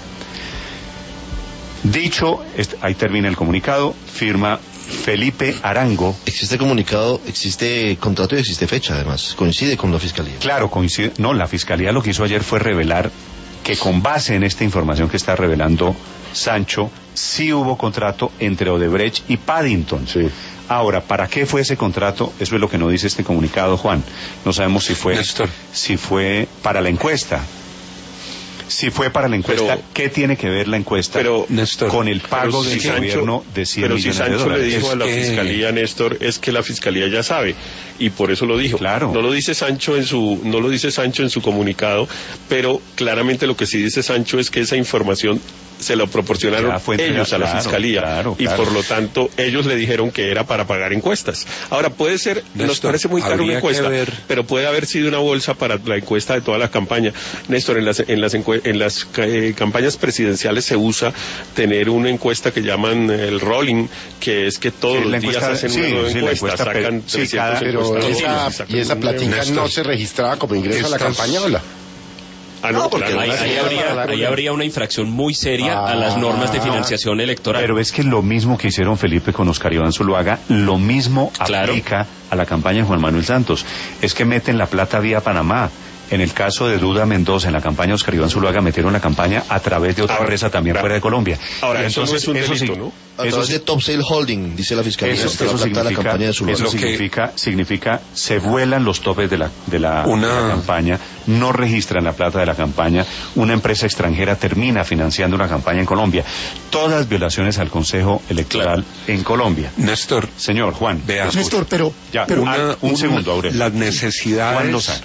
Dicho, este, ahí termina el comunicado, firma Felipe Arango. Existe comunicado, existe contrato y existe fecha, además, coincide con la Fiscalía. Claro, coincide, no, la Fiscalía lo que hizo ayer fue revelar que con base en esta información que está revelando Sancho, sí hubo contrato entre Odebrecht y Paddington. Sí. Ahora, ¿para qué fue ese contrato? Eso es lo que no dice este comunicado, Juan. No sabemos si fue, Néstor. si fue para la encuesta. Si fue para la encuesta, pero, ¿qué tiene que ver la encuesta pero, Néstor, con el pago del si gobierno Sancho, de cien pero millones si Sancho de dólares? le dijo es a la que... fiscalía, Néstor, es que la fiscalía ya sabe y por eso lo dijo. Claro. No lo dice Sancho en su, no lo dice Sancho en su comunicado, pero claramente lo que sí dice Sancho es que esa información se lo proporcionaron ellos a la claro, fiscalía claro, y claro. por lo tanto ellos le dijeron que era para pagar encuestas. Ahora puede ser, Néstor, nos parece muy caro una encuesta, pero puede haber sido una bolsa para la encuesta de toda la campaña. Néstor, en las en las encue- en las eh, campañas presidenciales se usa tener una encuesta que llaman el rolling, que es que todos sí, los encuesta, días hacen sí, una nueva sí, encuesta, encuesta, sacan sí, trescientos cada, pero esa, y esa platica no se registraba como ingreso Estas... a la campaña, ¿o la? Ah, no, no, porque claro, ahí, ahí, habría, ahí habría una infracción muy seria ah, a las normas de financiación electoral. Pero es que lo mismo que hicieron Felipe con Oscar Iván Zuluaga, lo mismo claro. aplica a la campaña de Juan Manuel Santos. Es que meten la plata vía Panamá. En el caso de Duda Mendoza, en la campaña de Oscar Iván Zuluaga, metieron la campaña a través de otra ahora, empresa también claro. fuera de Colombia. Ahora, y eso entonces, no es un eso delito, sí, ¿no? A través de Top Sale Holding, dice la fiscalía. Eso, eso, la significa, la campaña de eso significa, significa, se vuelan los topes de la, de la, Una... de la campaña, no registran la plata de la campaña, una empresa extranjera termina financiando una campaña en Colombia. Todas violaciones al Consejo Electoral claro. en Colombia. Néstor. Señor, Juan. Vea. Néstor, pero... Ya, pero una, un una, segundo, Aurelio. Las necesidades... Juan Lozano.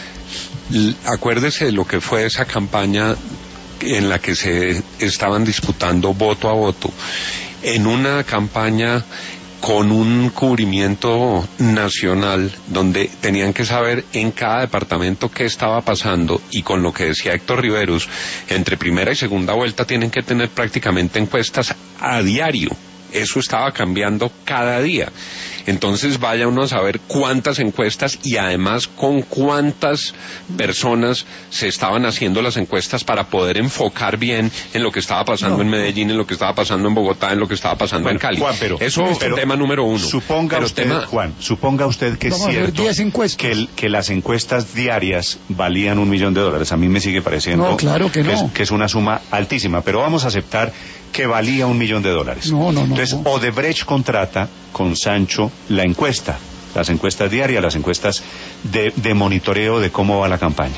Acuérdese de lo que fue esa campaña en la que se estaban disputando voto a voto. En una campaña con un cubrimiento nacional donde tenían que saber en cada departamento qué estaba pasando y con lo que decía Héctor Riveros, entre primera y segunda vuelta tienen que tener prácticamente encuestas a diario. Eso estaba cambiando cada día. Entonces vaya uno a saber cuántas encuestas y además con cuántas personas se estaban haciendo las encuestas para poder enfocar bien en lo que estaba pasando no. en Medellín, en lo que estaba pasando en Bogotá, en lo que estaba pasando bueno, en Cali. Juan, pero, Eso es el tema número uno. Suponga pero usted, tema... Juan, suponga usted que es cierto que, el, que las encuestas diarias valían un millón de dólares. A mí me sigue pareciendo no, claro que, que, no. es, que es una suma altísima, pero vamos a aceptar que valía un millón de dólares. No, no, no. Entonces, no. Odebrecht contrata con Sancho la encuesta, las encuestas diarias, las encuestas de, de monitoreo de cómo va la campaña.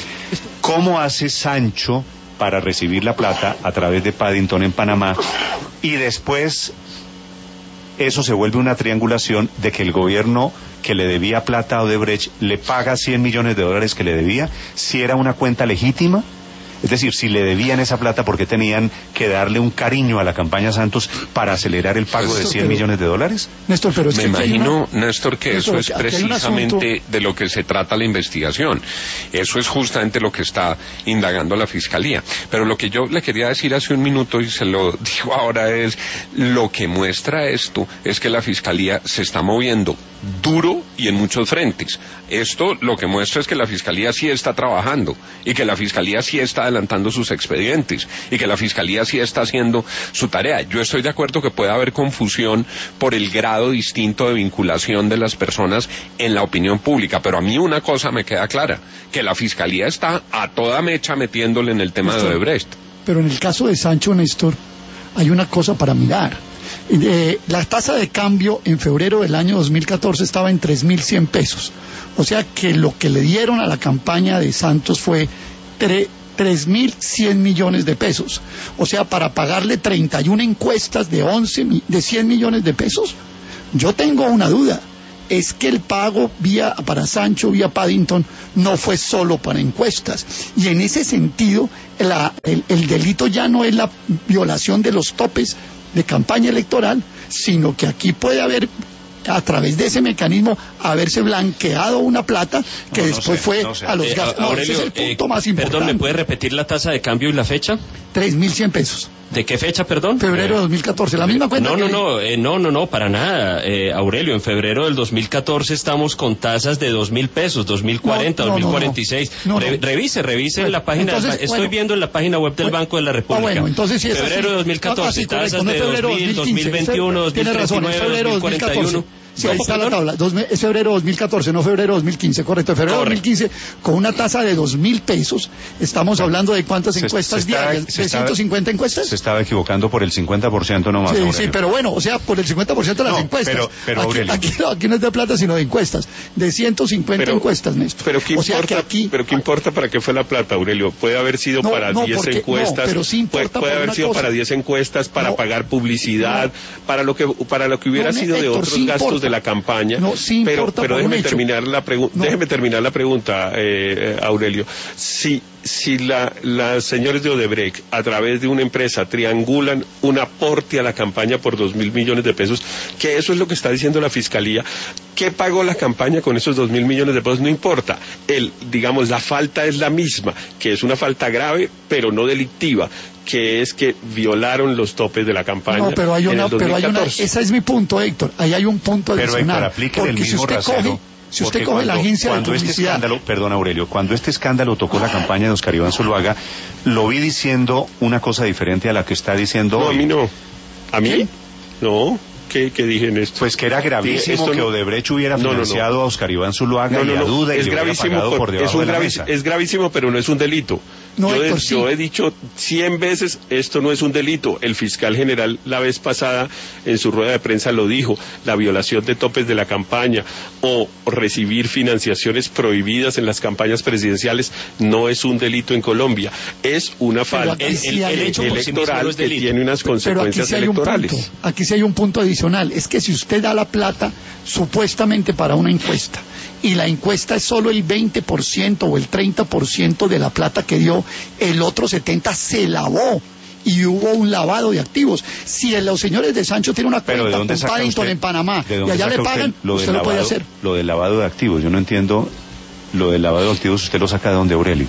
¿Cómo hace Sancho para recibir la plata a través de Paddington en Panamá? Y después eso se vuelve una triangulación de que el gobierno que le debía plata a Odebrecht le paga cien millones de dólares que le debía, si era una cuenta legítima. Es decir, si le debían esa plata porque tenían que darle un cariño a la campaña Santos para acelerar el pago Néstor, de cien pero, millones de dólares. Néstor, pero es Me que imagino, una... Néstor, que Néstor, eso es precisamente asunto... de lo que se trata la investigación. Eso es justamente lo que está indagando la Fiscalía. Pero lo que yo le quería decir hace un minuto y se lo digo ahora es, lo que muestra esto es que la Fiscalía se está moviendo duro y en muchos frentes. Esto lo que muestra es que la Fiscalía sí está trabajando y que la Fiscalía sí está adelantando sus expedientes y que la Fiscalía sí está haciendo su tarea. Yo estoy de acuerdo que puede haber confusión por el grado distinto de vinculación de las personas en la opinión pública, pero a mí una cosa me queda clara, que la Fiscalía está a toda mecha metiéndole en el tema Néstor, de Odebrecht. Pero en el caso de Sancho, Néstor, hay una cosa para mirar. Eh, la tasa de cambio en febrero del año dos mil catorce estaba en tres mil cien pesos. O sea que lo que le dieron a la campaña de Santos fue tres mil cien millones de pesos. O sea, para pagarle treinta y una encuestas de once, de cien millones de pesos. Yo tengo una duda. Es que el pago vía para Sancho, vía Paddington, no fue solo para encuestas. Y en ese sentido, la, el, el delito ya no es la violación de los topes de campaña electoral, sino que aquí puede haber, a través de ese mecanismo, haberse blanqueado una plata que no, no después sé, fue no sé. a los eh, gastos. No, Aurelio, ese es el punto eh, más importante. Perdón, ¿me puede repetir la tasa de cambio y la fecha? tres mil cien pesos. ¿De qué fecha, perdón? Febrero de dos mil catorce, la misma cuenta. No, que... no, no, eh, no, no, no, para nada, eh, Aurelio. En febrero del dos mil catorce estamos con tasas de dos mil pesos, dos mil cuarenta, no, no, dos mil cuarenta y seis. No, no. Re, revise, revise bueno, en la página. Entonces, estoy bueno, viendo en la página web del bueno, Banco de la República. Ah, bueno, entonces sí es febrero así. de dos mil catorce, ah, sí, tasas no de dos mil, dos mil veintiuno, dos mil treinta y nueve, dos mil cuarenta y uno. Sí, ahí está la tabla. Dos, es febrero dos mil catorce, no febrero dos mil quince, correcto. Febrero correcto. dos mil quince, con una tasa de dos mil pesos. Estamos hablando de cuántas se, encuestas se diarias. ¿De ciento cincuenta encuestas? Se estaba equivocando por el cincuenta por ciento nomás. Sí, Aurelio. Sí, pero bueno, o sea, por el cincuenta por ciento de las no, encuestas. Pero, pero aquí, Aurelio. Aquí, no, aquí no es de plata, sino de encuestas. De ciento cincuenta pero, encuestas, Néstor. Pero ¿qué, o importa, sea que aquí, pero ¿qué importa para qué fue la plata, Aurelio? Puede haber sido no, para diez no, encuestas. No, pero sí importa puede, puede haber sido cosa. para diez encuestas, para no, pagar publicidad, no, para lo que para lo que hubiera no, sido Héctor, de otros sí gastos importa. de la campaña. No, sí pero pero déjeme terminar la pregunta. No. Déjeme terminar la pregunta, eh, Aurelio. Si si la, las señores de Odebrecht a través de una empresa triangulan un aporte a la campaña por dos mil millones de pesos, que eso es lo que está diciendo la fiscalía, ¿qué pagó la campaña con esos dos mil millones de pesos? No importa, el digamos la falta es la misma, que es una falta grave pero no delictiva, que es que violaron los topes de la campaña. No, pero hay una, en el dos mil catorce. Pero hay una, ese es mi punto, Héctor. Ahí hay un punto adicional. Pero Héctor, aplique el mismo si usted rasero. Coge, si usted coge cuando, la agencia cuando de este publicidad... escándalo, perdón Aurelio, cuando este escándalo tocó la campaña de Oscar Iván Zuluaga, lo vi diciendo una cosa diferente a la que está diciendo no, hoy. a mí no. ¿A mí? ¿Qué? No. ¿Qué, ¿Qué dije en esto? Pues que era gravísimo que Odebrecht hubiera no, financiado no, no. a Oscar Iván Zuluaga no, no, no. y a Duda y es le gravísimo pagado por, por debajo es, un de la gravi mesa. Es gravísimo, pero no es un delito. No, yo, Héctor, he, sí. yo he dicho cien veces, esto no es un delito. El fiscal general la vez pasada en su rueda de prensa lo dijo, la violación de topes de la campaña o recibir financiaciones prohibidas en las campañas presidenciales no es un delito en Colombia, es una falta el, el, el hecho electoral es que tiene unas consecuencias pero aquí sí electorales. Hay un punto, aquí sí hay un punto adicional, es que si usted da la plata supuestamente para una encuesta y la encuesta es solo el veinte por ciento o el treinta por ciento de la plata que dio, el otro setenta por ciento se lavó y hubo un lavado de activos. Si los señores de Sancho tienen una cuenta con Paddington usted, en Panamá y allá le pagan, usted, lo usted lo lavado, puede hacer. Lo del lavado de activos, yo no entiendo, lo del lavado de activos, ¿usted lo saca de dónde, Aurelio?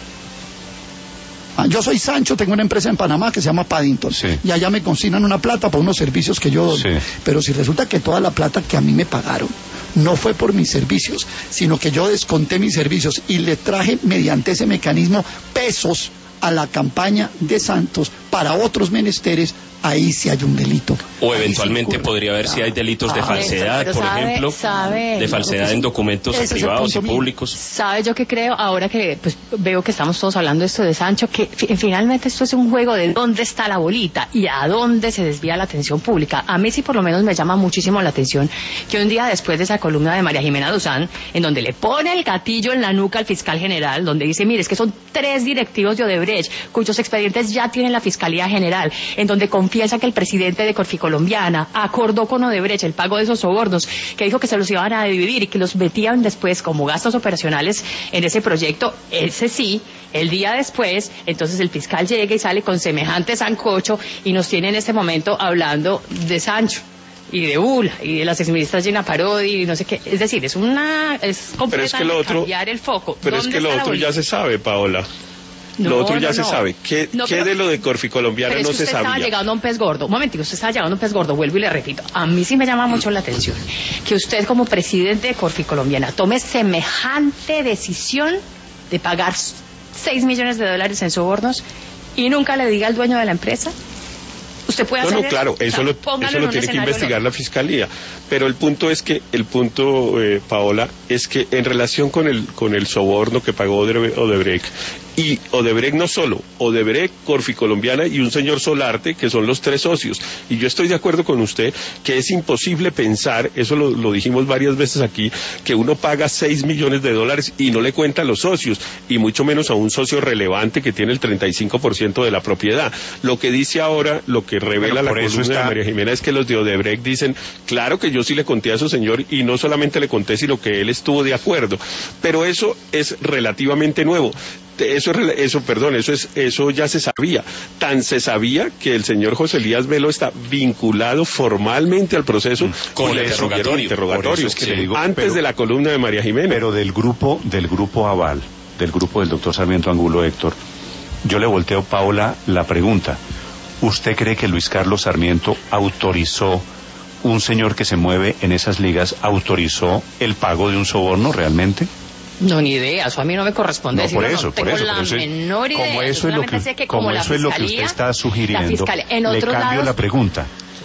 Yo soy Sancho, tengo una empresa en Panamá que se llama Paddington, sí. y allá me consignan una plata por unos servicios que yo doy. Sí. Pero si resulta que toda la plata que a mí me pagaron no fue por mis servicios, sino que yo desconté mis servicios y le traje mediante ese mecanismo pesos a la campaña de Santos para otros menesteres, ahí sí hay un delito. O eventualmente podría haber si hay delitos de falsedad, pero por sabe, ejemplo, sabe, de falsedad en documentos privados y públicos. ¿Sabe yo qué creo? Ahora que pues, veo que estamos todos hablando de esto de Sancho, que fi- finalmente esto es un juego de dónde está la bolita y a dónde se desvía la atención pública. A mí sí por lo menos me llama muchísimo la atención que un día después de esa columna de María Jimena Duzán, en donde le pone el gatillo en la nuca al fiscal general, donde dice, mire, es que son tres directivos de Odebrecht, cuyos expedientes ya tienen la Fiscalía General, en donde confiesa que el presidente de Corficolombiana acordó con Odebrecht el pago de esos sobornos, que dijo que se los iban a dividir y que los metían después como gastos operacionales en ese proyecto. Ese sí, el día después, entonces el fiscal llega y sale con semejante sancocho y nos tiene en este momento hablando de Sancho y de Ula y de las exministras Gina Parodi y no sé qué. Es decir, es una es completamente cambiar el foco. Pero es que lo otro ya se sabe, Paola. No, lo otro ya no, se no. sabe. ¿Qué, no, ¿qué pero, de lo de Corficolombiana pero no es que se usted sabía? Estaba llegando a un pez gordo. Un momentico, usted estaba llegando a un pez gordo. Vuelvo y le repito. A mí sí me llama mucho la atención que usted como presidente de Corficolombiana tome semejante decisión de pagar seis millones de dólares en sobornos y nunca le diga al dueño de la empresa. Usted puede no, hacer no, claro, eso, lo, eso lo tiene que investigar la Fiscalía. Pero el punto es que, el punto, eh, Paola, es que en relación con el con el soborno que pagó Odebrecht, y Odebrecht no solo, Odebrecht, Corficolombiana y un señor Solarte, que son los tres socios. Y yo estoy de acuerdo con usted que es imposible pensar, eso lo, lo dijimos varias veces aquí, que uno paga seis millones de dólares y no le cuenta a los socios, y mucho menos a un socio relevante que tiene el treinta y cinco por ciento de la propiedad. Lo que dice ahora, lo que revela la columna está... de María Jimena es que los de Odebrecht dicen, claro que yo sí le conté a su señor y no solamente le conté, sino que él estuvo de acuerdo. Pero eso es relativamente nuevo. Eso, eso, perdón, eso es, eso ya se sabía. Tan se sabía que el señor José Elías Velo está vinculado formalmente al proceso con el interrogatorio. interrogatorio es que le digo, antes pero, de la columna de María Jimena. Pero del grupo, del grupo Aval, del grupo del doctor Sarmiento Angulo, Héctor, yo le volteo, Paola, la pregunta. ¿Usted cree que Luis Carlos Sarmiento autorizó, un señor que se mueve en esas ligas, autorizó el pago de un soborno realmente? No, ni idea, eso a mí no me corresponde. No, por eso, no tengo por eso, la eso es, menor idea. como eso es lo que, sé que como como eso es lo que usted está sugiriendo, en le otros cambio lados, la pregunta.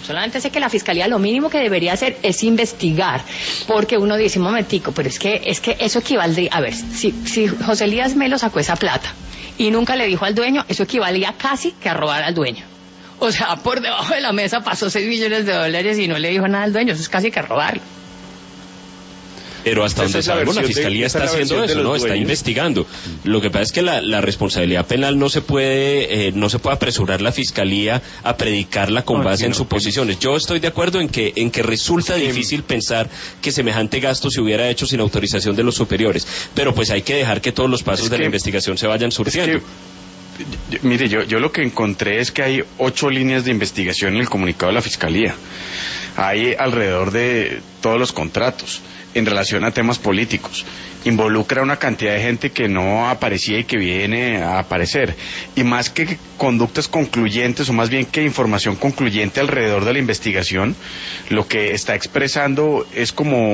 solamente sé que la Fiscalía lo mínimo que debería hacer es investigar, porque uno dice, un momentico, pero es que, es que eso equivaldría, a ver, si, si José Elías Melo sacó esa plata y nunca le dijo al dueño, eso equivalía casi que a robar al dueño. O sea, por debajo de la mesa pasó seis millones de dólares y no le dijo nada al dueño, eso es casi que a robarlo. Pero hasta donde sabemos la Fiscalía está haciendo eso, ¿no? Está investigando. Lo que pasa es que la, la responsabilidad penal no se puede eh, no se puede apresurar la Fiscalía a predicarla con base en suposiciones. Yo estoy de acuerdo en que en que resulta difícil pensar que semejante gasto se hubiera hecho sin autorización de los superiores, pero pues hay que dejar que todos los pasos de la investigación se vayan surtiendo. Yo, mire, yo, yo lo que encontré es que hay ocho líneas de investigación en el comunicado de la Fiscalía. Hay alrededor de todos los contratos en relación a temas políticos. Involucra una cantidad de gente que no aparecía y que viene a aparecer. Y más que conductas concluyentes, o más bien que información concluyente alrededor de la investigación, lo que está expresando es como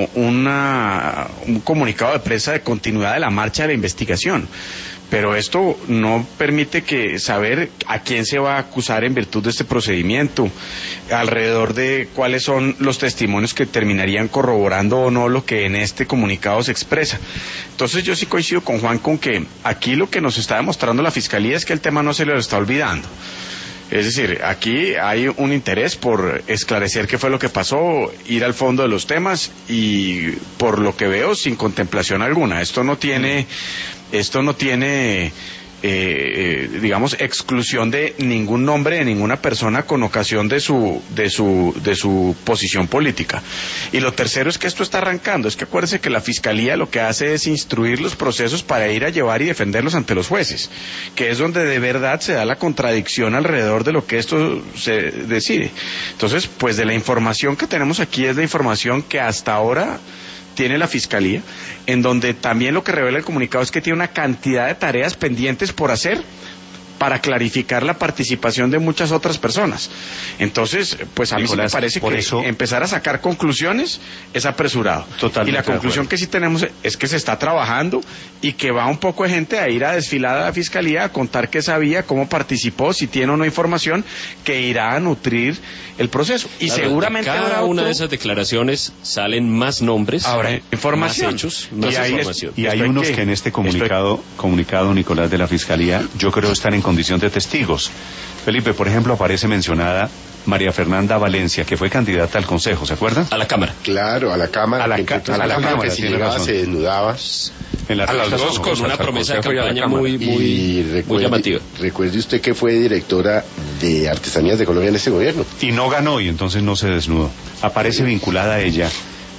una, un comunicado de prensa de continuidad de la marcha de la investigación. Pero esto no permite que saber a quién se va a acusar en virtud de este procedimiento, alrededor de cuáles son los testimonios que terminarían corroborando o no lo que en este comunicado se expresa. Entonces yo sí coincido con Juan con que aquí lo que nos está demostrando la Fiscalía es que el tema no se le está olvidando. Es decir, aquí hay un interés por esclarecer qué fue lo que pasó, ir al fondo de los temas y, por lo que veo, sin contemplación alguna. Esto no tiene, esto no tiene, eh, eh, digamos, exclusión de ningún nombre de ninguna persona con ocasión de su, de su, de su posición política. Y lo tercero es que esto está arrancando. Es que acuérdense que la Fiscalía lo que hace es instruir los procesos para ir a llevar y defenderlos ante los jueces, que es donde de verdad se da la contradicción alrededor de lo que esto se decide. Entonces, pues de la información que tenemos aquí es la información que hasta ahora tiene la Fiscalía, en donde también lo que revela el comunicado es que tiene una cantidad de tareas pendientes por hacer para clarificar la participación de muchas otras personas. Entonces, pues a Nicolás, mí sí me parece que eso, empezar a sacar conclusiones es apresurado. Totalmente. Y la conclusión que sí tenemos es que se está trabajando y que va un poco de gente a ir a desfilar a la Fiscalía a contar qué sabía, cómo participó, si tiene o no información, que irá a nutrir el proceso. Y claro, seguramente cada habrá una otro... de esas declaraciones salen más nombres, habrá información, más hechos, más y hay, información. Y hay unos que, que en este comunicado, estoy... comunicado, Nicolás, de la Fiscalía, yo creo están en condición de testigos. Felipe, por ejemplo, aparece mencionada María Fernanda Valencia, que fue candidata al Consejo, ¿se acuerdan? A la Cámara. Claro, a la Cámara. A la, ca a la, a la Cámara, que si llegaba se desnudaba. En las a las dos con una promesa de campaña muy, muy, recuerde, muy llamativa. Recuerde usted que fue directora de Artesanías de Colombia en este gobierno. Y no ganó, y entonces no se desnudó. Aparece vinculada a ella,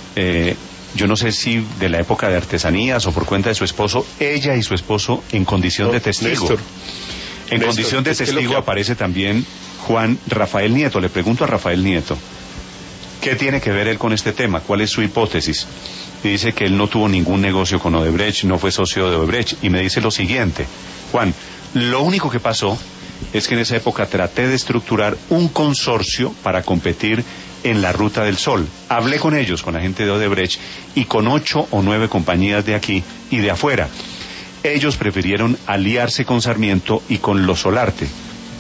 eh, yo no sé si de la época de Artesanías o por cuenta de su esposo, ella y su esposo en condición no, de testigo. Néstor. En Néstor, condición de testigo que... aparece también Juan Rafael Nieto. Le pregunto a Rafael Nieto, ¿qué tiene que ver él con este tema? ¿Cuál es su hipótesis? Y dice que él no tuvo ningún negocio con Odebrecht, no fue socio de Odebrecht. Y me dice lo siguiente, Juan, lo único que pasó es que en esa época traté de estructurar un consorcio para competir en la Ruta del Sol. Hablé con ellos, con la gente de Odebrecht, y con ocho o nueve compañías de aquí y de afuera. Ellos prefirieron aliarse con Sarmiento y con los Solarte.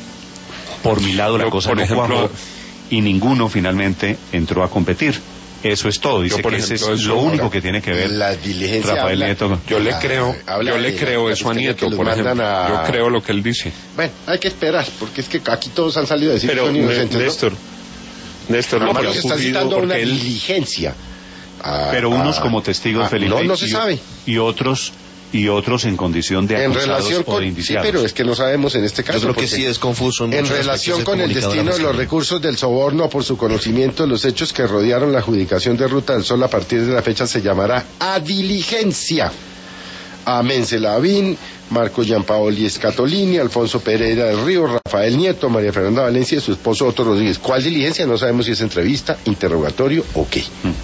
Por mi lado, la cosa no cuajó y ninguno finalmente entró a competir. Eso es todo. Dice yo, que ejemplo, ese es lo único que tiene que ver la diligencia Rafael habla, Nieto. Yo le creo, habla yo le creo eso a Nieto, por ejemplo. A... Yo creo lo que él dice. Bueno, hay que esperar, porque es que aquí todos han salido a decir pero, que son inocentes, Néstor, ¿no? Néstor, no, no, pero se está citando una él... diligencia. A, pero unos a, como testigos, a, Felipe. No, no se y, sabe. Y otros... y otros en condición de acusados en relación con, o de indiciados. Sí, pero es que no sabemos en este caso. Yo creo que sí es confuso. En, en relación con el destino de los recursos del soborno por su conocimiento de los hechos que rodearon la adjudicación de Ruta del Sol, a partir de la fecha se llamará a diligencia a Mencelavín, Marco Giampaoli Escatolini, Alfonso Pereira del Río, Rafael Nieto, María Fernanda Valencia y su esposo Otto Rodríguez. ¿Cuál diligencia? No sabemos si es entrevista, interrogatorio o qué.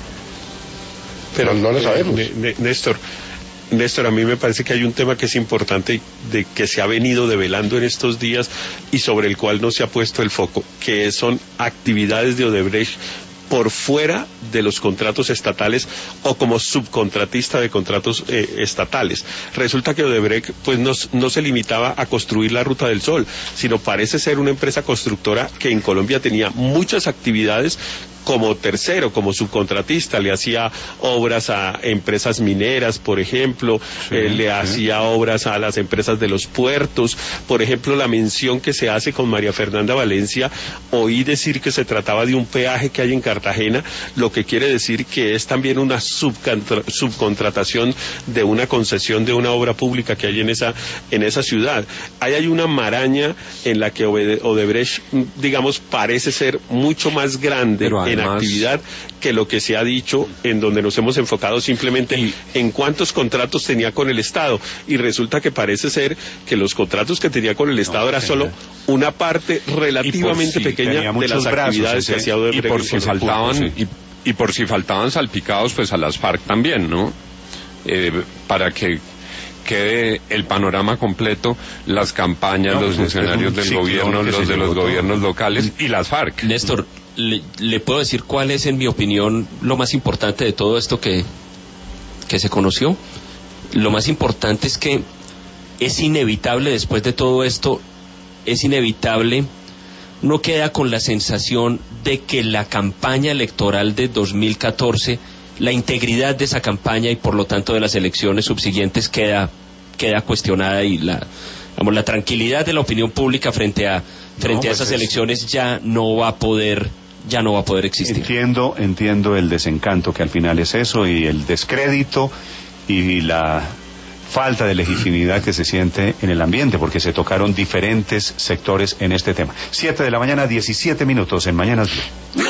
Pero no, no lo sabemos. Eh, Néstor, Néstor, a mí me parece que hay un tema que es importante, de que se ha venido develando en estos días y sobre el cual no se ha puesto el foco, que son actividades de Odebrecht por fuera de los contratos estatales o como subcontratista de contratos eh, estatales. Resulta que Odebrecht pues no, no se limitaba a construir la Ruta del Sol, sino parece ser una empresa constructora que en Colombia tenía muchas actividades como tercero, como subcontratista, le hacía obras a empresas mineras, por ejemplo, sí, eh, le sí. hacía obras a las empresas de los puertos. Por ejemplo, la mención que se hace con María Fernanda Valencia, oí decir que se trataba de un peaje que hay en Cartagena, lo que quiere decir que es también una subcontra- subcontratación de una concesión de una obra pública que hay en esa, en esa ciudad. Ahí hay una maraña en la que Odebrecht, digamos, parece ser mucho más grande en actividad que lo que se ha dicho, en donde nos hemos enfocado simplemente y, en cuántos contratos tenía con el Estado, y resulta que parece ser que los contratos que tenía con el Estado no, era solo una parte relativamente si pequeña de las actividades que hacía Odebrecht. Y por si faltaban, sí. y, y por si faltaban salpicados, pues a las FARC también, ¿no? Eh, para que quede el panorama completo, las campañas, no, los pues funcionarios del gobierno, los de los gobiernos locales y las FARC. Néstor, le, le puedo decir cuál es, en mi opinión, lo más importante de todo esto que, que se conoció. Lo más importante es que es inevitable, después de todo esto, es inevitable, uno queda con la sensación de que la campaña electoral de dos mil catorce, la integridad de esa campaña y por lo tanto de las elecciones subsiguientes queda, queda cuestionada, y la, digamos, la tranquilidad de la opinión pública frente a, frente no, a esas pues elecciones ya no va a poder ya no va a poder existir. Entiendo, entiendo el desencanto que al final es eso, y el descrédito y la falta de legitimidad que se siente en el ambiente, porque se tocaron diferentes sectores en este tema. Siete de la mañana, diecisiete minutos en Mañanas Blue.